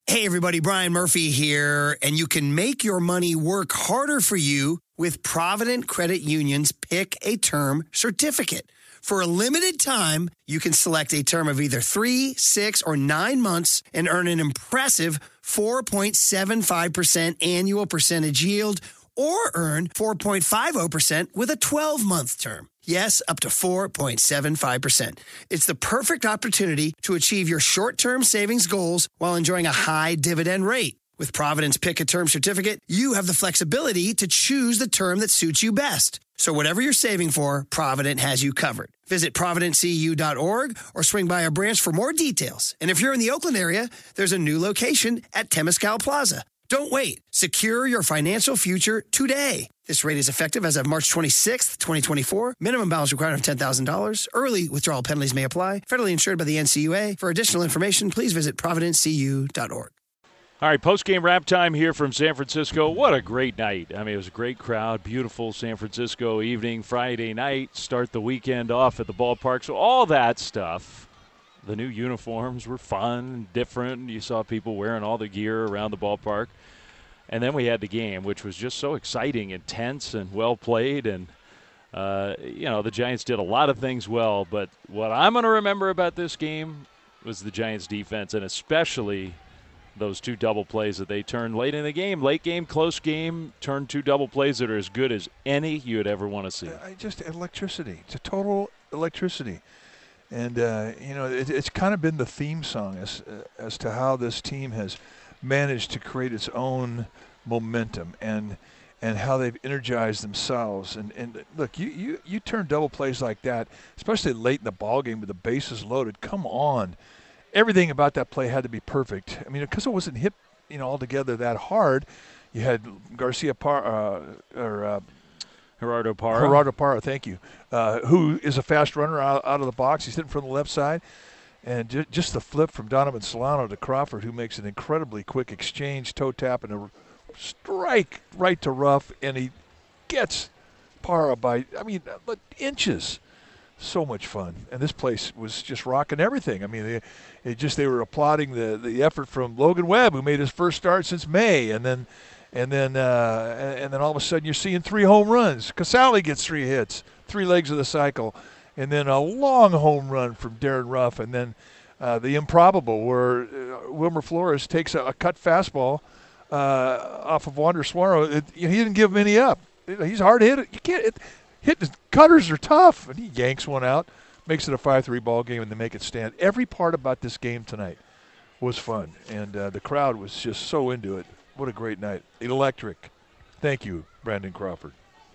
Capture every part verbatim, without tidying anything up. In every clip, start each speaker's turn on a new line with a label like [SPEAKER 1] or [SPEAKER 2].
[SPEAKER 1] Hey, everybody, Brian Murphy here, and you can make your money work harder for you with Provident Credit Union's Pick a Term certificate. For a limited time, you can select a term of either three, six, or nine months and earn an impressive four point seven five percent annual percentage yield, or earn four point five zero percent with a twelve-month term. Yes, up to four point seven five percent. It's the perfect opportunity to achieve your short-term savings goals while enjoying a high dividend rate. With Provident's Pick a Term certificate, you have the flexibility to choose the term that suits you best. So whatever you're saving for, Provident has you covered. Visit provident c u dot org or swing by a branch for more details. And if you're in the Oakland area, there's a new location at Temescal Plaza. Don't wait. Secure your financial future today. This rate is effective as of March twenty-sixth, twenty twenty-four. Minimum balance required of ten thousand dollars. Early withdrawal penalties may apply. Federally insured by the N C U A. For additional information, please visit provident c u dot org.
[SPEAKER 2] All right, post-game wrap time here from San Francisco. What a great night. I mean, it was a great crowd, beautiful San Francisco evening, Friday night, start the weekend off at the ballpark. So all that stuff, the new uniforms were fun, different. You saw people wearing all the gear around the ballpark. And then we had the game, which was just so exciting, intense, and well played. And, uh, you know, the Giants did a lot of things well. But what I'm going to remember about this game was the Giants' defense, and especially – those two double plays that they turned late in the game. Late game, close game, turned two double plays that are as good as any you'd ever want to see.
[SPEAKER 3] I just electricity. It's a total electricity. And, uh, you know, it, it's kind of been the theme song as, uh, as to how this team has managed to create its own momentum and and how they've energized themselves. And, and look, you, you, you turn double plays like that, especially late in the ballgame with the bases loaded. Come on. Everything about that play had to be perfect. I mean, because it wasn't hit, you know, altogether that hard. You had Garcia Parra, uh, or uh,
[SPEAKER 2] Gerardo Parra.
[SPEAKER 3] Gerardo Parra, thank you, uh, who is a fast runner out, out of the box. He's hitting from the left side. And ju- just the flip from Donovan Solano to Crawford, who makes an incredibly quick exchange, toe tap, and a strike right to rough. And he gets Parra by, I mean, inches. So much fun, and this place was just rocking everything. I mean, they, it just they were applauding the, the effort from Logan Webb, who made his first start since May, and then and then uh, and then all of a sudden you're seeing three home runs. Casale gets three hits, three legs of the cycle, and then a long home run from Darren Ruff, and then uh, the improbable where uh, Wilmer Flores takes a, a cut fastball uh, off of Wander Suaro. It, he didn't give him any up. He's hard hit. You can't. It, Hitting cutters are tough, and he yanks one out, makes it a five three ball game, and they make it stand. Every part about this game tonight was fun, and uh, the crowd was just so into it. What a great night. Electric. Thank you, Brandon Crawford.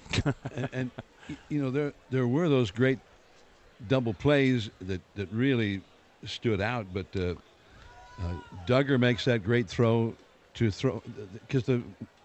[SPEAKER 4] and, and, you know, there there were those great double plays that, that really stood out, but uh, uh, Duggar makes that great throw to throw, because the,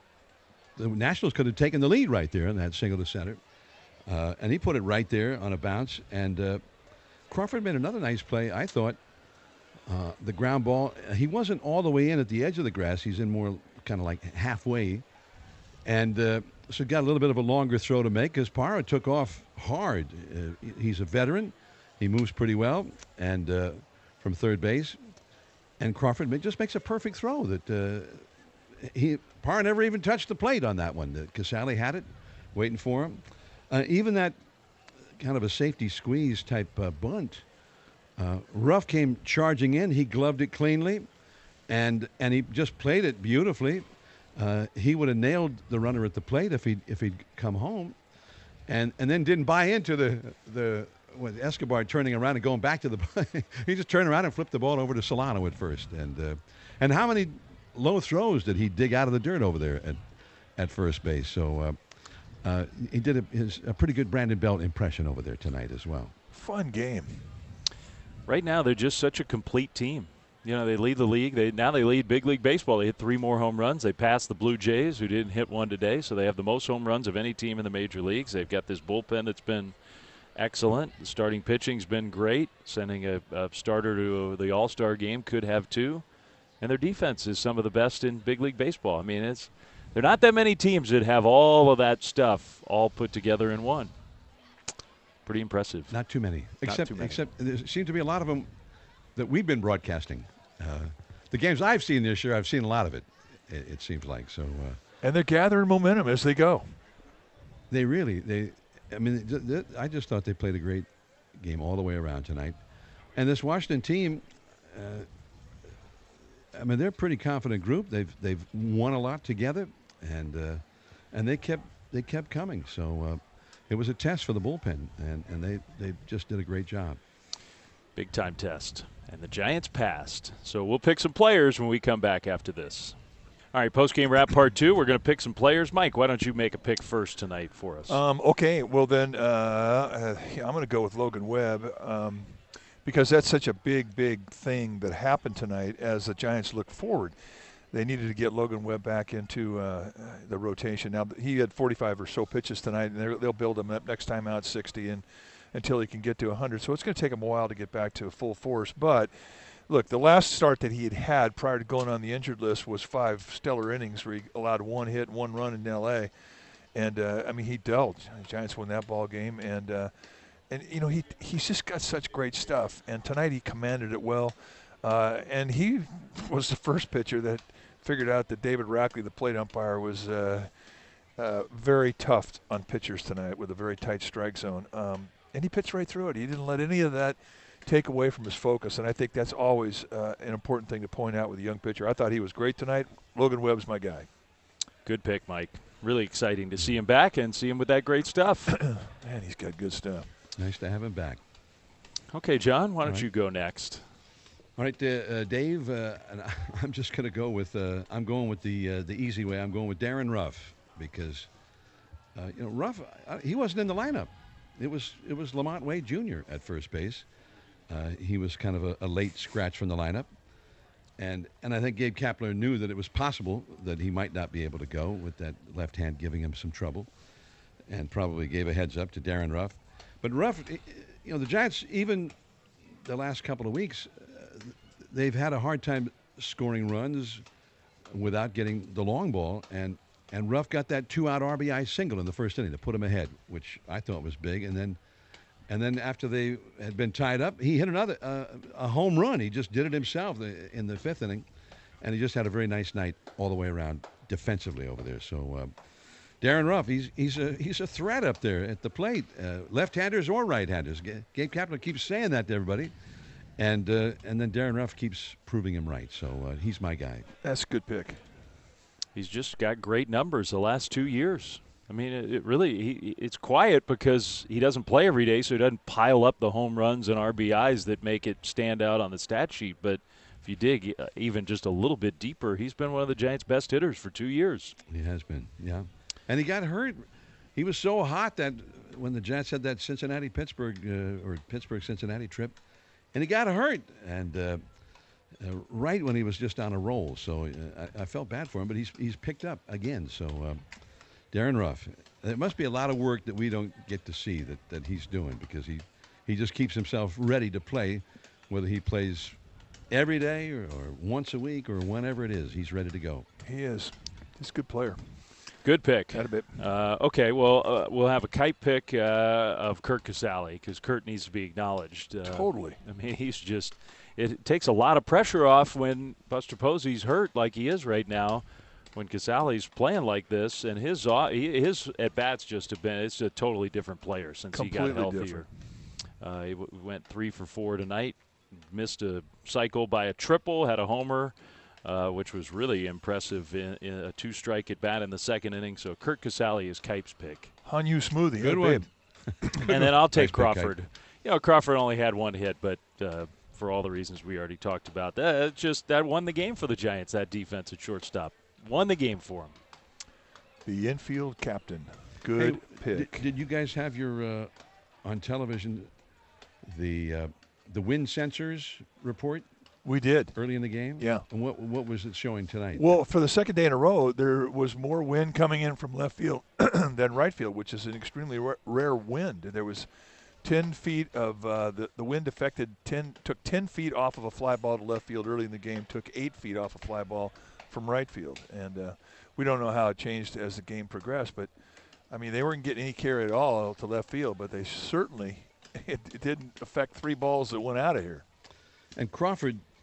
[SPEAKER 4] the Nationals could have taken the lead right there in that single to center. Uh, and he put it right there on a bounce. And uh, Crawford made another nice play, I thought. Uh, the ground ball, he wasn't all the way in at the edge of the grass. He's in more kind of like halfway. And uh, so got a little bit of a longer throw to make because Parra took off hard. Uh, he's a veteran. He moves pretty well and uh, from third base. And Crawford just makes a perfect throw. That uh, he Parra never even touched the plate on that one. Casale had it, waiting for him. Uh, even that kind of a safety squeeze type uh, bunt, uh, Ruff came charging in. He gloved it cleanly, and and he just played it beautifully. Uh, he would have nailed the runner at the plate if he if he'd come home, and and then didn't buy into the the what, Escobar turning around and going back to the play. He just turned around and flipped the ball over to Solano at first. And uh, and how many low throws did he dig out of the dirt over there at at first base? So. Uh, Uh, he did a, his, a pretty good Brandon Belt impression over there tonight as well.
[SPEAKER 3] Fun game.
[SPEAKER 2] Right now, they're just such a complete team. You know, they lead the league. They now they lead Big League Baseball. They hit three more home runs. They passed the Blue Jays, who didn't hit one today. So they have the most home runs of any team in the major leagues. They've got this bullpen that's been excellent. The starting pitching's been great. Sending a, a starter to the All-Star game, could have two. And their defense is some of the best in Big League Baseball. I mean, it's there are not that many teams that have all of that stuff all put together in one. Pretty impressive.
[SPEAKER 4] Not too many.
[SPEAKER 2] Not
[SPEAKER 4] Except,
[SPEAKER 2] too many.
[SPEAKER 4] except there seem to be a lot of them that we've been broadcasting. Uh, the games I've seen this year, I've seen a lot of it. It, it seems like so. Uh,
[SPEAKER 3] and they're gathering momentum as they go.
[SPEAKER 4] They really, they. I mean, th- th- I just thought they played a great game all the way around tonight. And this Washington team, uh, I mean, they're a pretty confident group. They've they've won a lot together, and uh, and they kept they kept coming. So uh, it was a test for the bullpen, and, and they, they just did a great job.
[SPEAKER 2] Big time test. And the Giants passed. So we'll pick some players when we come back after this. All right, post-game wrap part two. We're going to pick some players. Mike, why don't you make a pick first tonight for us?
[SPEAKER 3] Um, okay, well then uh, uh, I'm going to go with Logan Webb um, because that's such a big, big thing that happened tonight as the Giants look forward. They needed to get Logan Webb back into uh, the rotation. Now, he had forty-five or so pitches tonight, and they'll build him up next time out sixty and until he can get to one hundred. So it's going to take him a while to get back to full force. But look, the last start that he had had prior to going on the injured list was five stellar innings where he allowed one hit, one run in L A. And, uh, I mean, he dealt. The Giants won that ball game. And, uh, and you know, he he's just got such great stuff. And tonight he commanded it well. Uh, and he was the first pitcher that figured out that David Rackley, the plate umpire, was uh, uh, very tough on pitchers tonight with a very tight strike zone. Um, and he pitched right through it. He didn't let any of that take away from his focus, and I think that's always uh, an important thing to point out with a young pitcher. I thought he was great tonight. Logan Webb's my guy.
[SPEAKER 2] Good pick, Mike. Really exciting to see him back and see him with that great stuff.
[SPEAKER 3] Man, he's got good stuff.
[SPEAKER 4] Nice to have him back.
[SPEAKER 2] Okay, John, why don't
[SPEAKER 4] All right.
[SPEAKER 2] you go next?
[SPEAKER 4] All right, uh, uh, Dave, uh, and I'm just going to go with, uh, I'm going with the uh, the easy way. I'm going with Darren Ruff because, uh, you know, Ruff, uh, he wasn't in the lineup. It was it was Lamont Wade Junior at first base. Uh, he was kind of a, a late scratch from the lineup. And and I think Gabe Kapler knew that it was possible that he might not be able to go with that left hand giving him some trouble, and probably gave a heads up to Darren Ruff. But Ruff, you know, the Giants, even the last couple of weeks, uh, they've had a hard time scoring runs without getting the long ball. And, and Ruff got that two-out R B I single in the first inning to put him ahead, which I thought was big. And then And then after they had been tied up, he hit another uh, a home run. He just did it himself in the fifth inning, and he just had a very nice night all the way around defensively over there. So uh, Darren Ruff, he's he's a he's a threat up there at the plate, uh, left-handers or right-handers. Gabe Kapler keeps saying that to everybody, and uh, and then Darren Ruff keeps proving him right. So uh, he's my guy.
[SPEAKER 3] That's a good pick.
[SPEAKER 2] He's just got great numbers the last two years. I mean, it, it really, he, it's quiet because he doesn't play every day, so he doesn't pile up the home runs and R B Is that make it stand out on the stat sheet. But if you dig uh, even just a little bit deeper, he's been one of the Giants' best hitters for two years.
[SPEAKER 4] He has been, yeah. And he got hurt. He was so hot that when the Giants had that Cincinnati-Pittsburgh uh, or Pittsburgh-Cincinnati trip, and he got hurt. And uh, uh, right when he was just on a roll. So uh, I, I felt bad for him, but he's he's picked up again. So uh, Darren Ruff, there must be a lot of work that we don't get to see that, that he's doing because he, he just keeps himself ready to play, whether he plays every day or, or once a week or whenever it is. He's ready to go.
[SPEAKER 3] He is. He's a good player.
[SPEAKER 2] Good pick.
[SPEAKER 3] Had a bit.
[SPEAKER 2] Uh, okay, well, uh, we'll have a kite pick uh, of Curt Casali because Curt needs to be acknowledged. Uh,
[SPEAKER 3] Totally.
[SPEAKER 2] I mean, he's just – it takes a lot of pressure off when Buster Posey's hurt like he is right now. When Casali's playing like this, and his his at bats just have been, it's a totally different player since
[SPEAKER 3] Completely
[SPEAKER 2] he got healthier.
[SPEAKER 3] different.
[SPEAKER 2] Uh, he w- went three for four tonight, missed a cycle by a triple, had a homer, uh, which was really impressive in, in a two strike at bat in the second inning. So Curt Casali is Kipe's pick.
[SPEAKER 3] Hanyu Smoothie.
[SPEAKER 4] Good
[SPEAKER 3] yeah,
[SPEAKER 4] one.
[SPEAKER 2] And then I'll take
[SPEAKER 4] Nice pick,
[SPEAKER 2] Crawford.
[SPEAKER 4] Kipe.
[SPEAKER 2] You know, Crawford only had one hit, but uh, for all the reasons we already talked about, that just that won the game for the Giants. That defense at shortstop won the game for him.
[SPEAKER 3] The infield captain. Good
[SPEAKER 4] Hey,
[SPEAKER 3] pick.
[SPEAKER 4] Did, did you guys have your uh, on television the uh, the wind sensors report
[SPEAKER 3] We did.
[SPEAKER 4] early in the game?
[SPEAKER 3] Yeah.
[SPEAKER 4] And what what was it showing tonight?
[SPEAKER 3] Well, for the second day in a row, there was more wind coming in from left field than right field, which is an extremely ra- rare wind. There was ten feet of uh, the the wind affected ten took ten feet off of a fly ball to left field early in the game. Took eight feet off a fly ball from right field, and uh, we don't know how it changed as the game progressed. But I mean, they weren't getting any carry at all to left field, but they certainly it, it didn't affect three balls that went out of here.
[SPEAKER 4] And Crawford,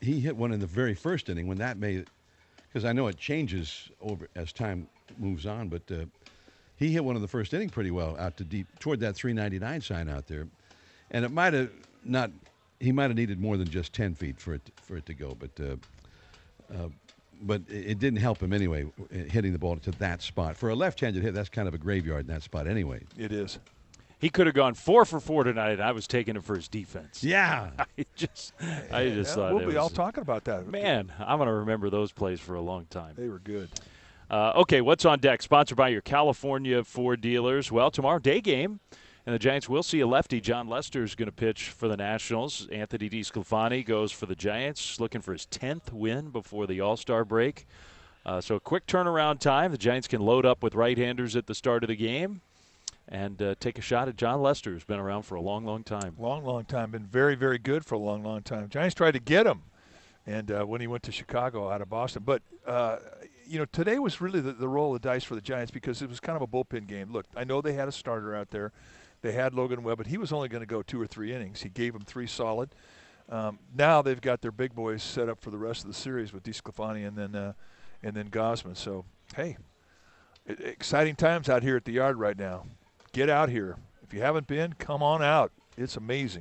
[SPEAKER 4] he hit one in the very first inning when that made, because I know it changes over as time moves on, but uh, he hit one in the first inning pretty well out to deep toward that three ninety-nine sign out there, and it might have not. He might have needed more than just ten feet for it for it to go, but uh, uh, but it didn't help him anyway hitting the ball to that spot. For a left-handed hit, that's kind of a graveyard in that spot anyway.
[SPEAKER 3] It is.
[SPEAKER 2] He could have gone four for four tonight, and I was taking him for his defense.
[SPEAKER 4] Yeah,
[SPEAKER 2] I just, I just
[SPEAKER 3] yeah,
[SPEAKER 2] thought
[SPEAKER 3] we'll
[SPEAKER 2] it
[SPEAKER 3] be
[SPEAKER 2] was,
[SPEAKER 3] all talking about that.
[SPEAKER 2] Man, I'm going to remember those plays for a long time.
[SPEAKER 3] They were good.
[SPEAKER 2] Uh, okay, what's on deck? Sponsored by your California Ford dealers. Well, tomorrow day game, and the Giants will see a lefty. John Lester is going to pitch for the Nationals. Anthony DeSclafani goes for the Giants, looking for his tenth win before the All-Star break. Uh, so a quick turnaround time. The Giants can load up with right-handers at the start of the game and uh, take a shot at John Lester, who's been around for a long, long time.
[SPEAKER 3] Long, long time. Been very, very good for a long, long time. Giants tried to get him, and uh, when he went to Chicago out of Boston. But, uh, you know, today was really the, the roll of the dice for the Giants because it was kind of a bullpen game. Look, I know they had a starter out there. They had Logan Webb, but he was only going to go two or three innings. He gave them three solid. Um, now they've got their big boys set up for the rest of the series with DeSclafani and then uh, and then Gausman. So, hey, it, exciting times out here at the yard right now. Get out here. If you haven't been, come on out. It's amazing.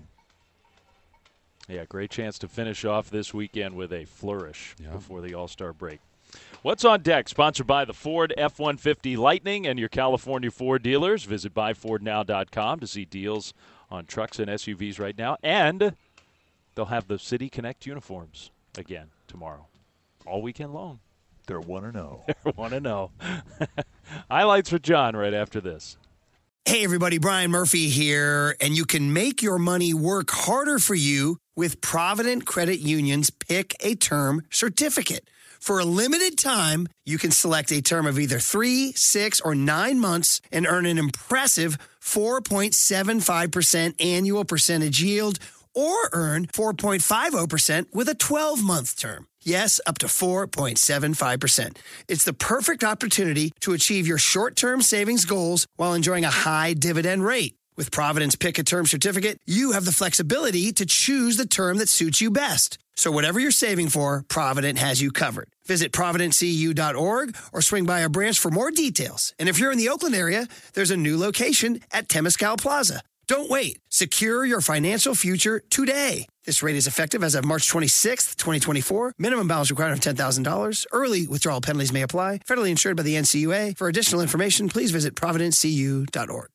[SPEAKER 2] Yeah, great chance to finish off this weekend with a flourish
[SPEAKER 4] yeah.
[SPEAKER 2] before the All-Star break. What's on deck? Sponsored by the Ford F one fifty Lightning and your California Ford dealers. Visit buy ford now dot com to see deals on trucks and S U Vs right now. And they'll have the City Connect uniforms again tomorrow, all weekend long.
[SPEAKER 3] They're one and oh.
[SPEAKER 2] They're one and oh. Highlights with John right after this.
[SPEAKER 1] Hey, everybody, Brian Murphy here, and you can make your money work harder for you with Provident Credit Union's Pick a Term certificate. For a limited time, you can select a term of either three, six, or nine months and earn an impressive four point seven five percent annual percentage yield or earn four point five zero percent with a twelve-month term. Yes, up to four point seven five percent. It's the perfect opportunity to achieve your short-term savings goals while enjoying a high dividend rate. With Provident's Pick a Term certificate, you have the flexibility to choose the term that suits you best. So whatever you're saving for, Provident has you covered. Visit provident c u dot org or swing by our branch for more details. And if you're in the Oakland area, there's a new location at Temescal Plaza. Don't wait. Secure your financial future today. This rate is effective as of March twenty-sixth, twenty twenty-four. Minimum balance required of ten thousand dollars. Early withdrawal penalties may apply. Federally insured by the N C U A. For additional information, please visit provident c u dot org.